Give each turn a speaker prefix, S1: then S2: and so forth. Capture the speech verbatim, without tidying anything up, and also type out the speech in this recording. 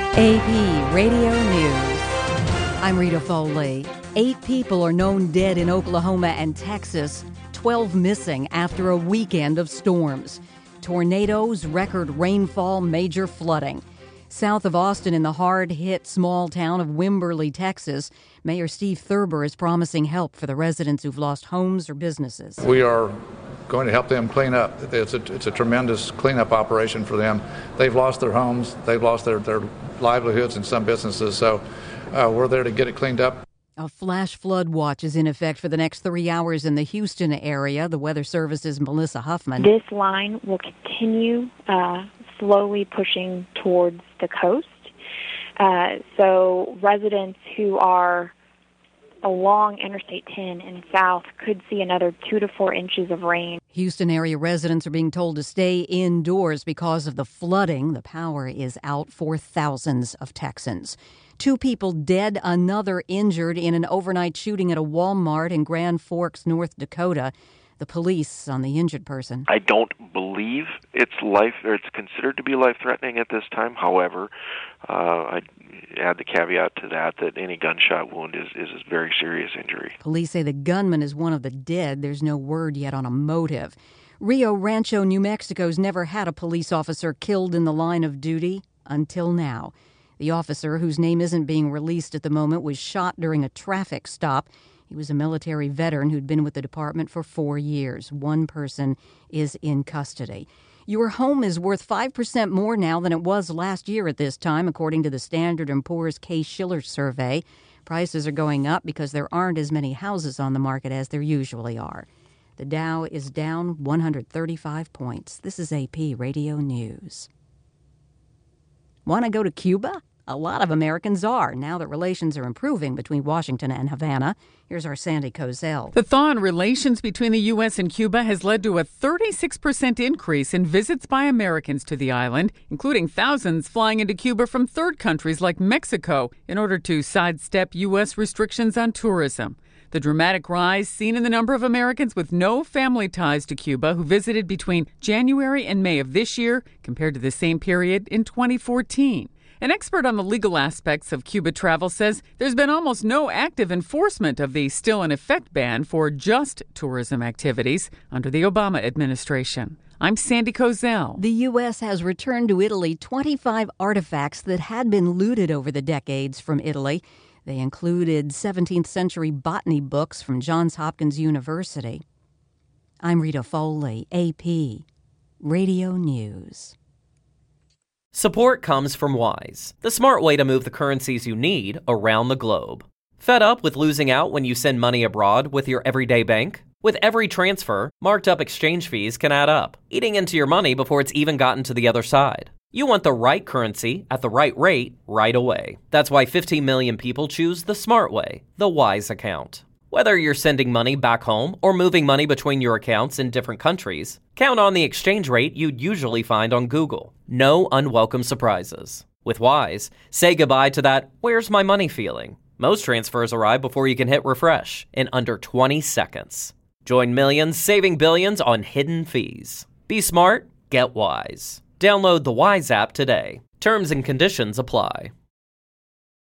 S1: A P Radio News. I'm Rita Foley. Eight people are known dead in Oklahoma and Texas, twelve missing after a weekend of storms. Tornadoes, record rainfall, major flooding. South of Austin in the hard-hit small town of Wimberley, Texas, Mayor Steve Thurber is promising help for the residents who've lost homes or businesses.
S2: We are going to help them clean up. It's a, it's a tremendous cleanup operation for them. They've lost their homes. They've lost their, their livelihoods in some businesses. So uh, we're there to get it cleaned up.
S1: A flash flood watch is in effect for the next three hours in the Houston area. The Weather Service's Melissa Huffman.
S3: This line will continue uh, slowly pushing towards the coast. Uh, so residents who are along Interstate ten and south could see another two to four inches of rain.
S1: Houston area residents are being told to stay indoors because of the flooding. The power is out for thousands of Texans. Two people dead, another injured in an overnight shooting at a Walmart in Grand Forks, North Dakota. The police on the injured person.
S4: I don't believe it's life, or it's considered to be life-threatening at this time. However, uh, I add the caveat to that that any gunshot wound is, is a very serious injury.
S1: Police say the gunman is one of the dead. There's no word yet on a motive. Rio Rancho, New Mexico's never had a police officer killed in the line of duty until now. The officer, whose name isn't being released at the moment, was shot during a traffic stop. He was a military veteran who'd been with the department for four years. One person is in custody. Your home is worth five percent more now than it was last year at this time, according to the Standard and Poor's Case-Shiller survey. Prices are going up because there aren't as many houses on the market as there usually are. The Dow is down one hundred thirty-five points. This is A P Radio News. Want to go to Cuba? A lot of Americans are, now that relations are improving between Washington and Havana. Here's our Sandy Kozel.
S5: The thaw in relations between the U S and Cuba has led to a thirty-six percent increase in visits by Americans to the island, including thousands flying into Cuba from third countries like Mexico in order to sidestep U S restrictions on tourism. The dramatic rise seen in the number of Americans with no family ties to Cuba who visited between January and May of this year compared to the same period in twenty fourteen. An expert on the legal aspects of Cuba travel says there's been almost no active enforcement of the still-in-effect ban for just tourism activities under the Obama administration. I'm Sandy Kozel.
S1: The U S has returned to Italy twenty-five artifacts that had been looted over the decades from Italy. They included seventeenth century botany books from Johns Hopkins University. I'm Rita Foley, A P Radio News.
S6: Support comes from Wise, the smart way to move the currencies you need around the globe. Fed up with losing out when you send money abroad with your everyday bank? With every transfer, marked up exchange fees can add up, eating into your money before it's even gotten to the other side. You want the right currency at the right rate right away. That's why fifteen million people choose the smart way, the Wise account. Whether you're sending money back home or moving money between your accounts in different countries, count on the exchange rate you'd usually find on Google. No unwelcome surprises. With Wise, say goodbye to that "where's my money" feeling. Most transfers arrive before you can hit refresh in under twenty seconds. Join millions saving billions on hidden fees. Be smart, get Wise. Download the Wise app today. Terms and conditions apply.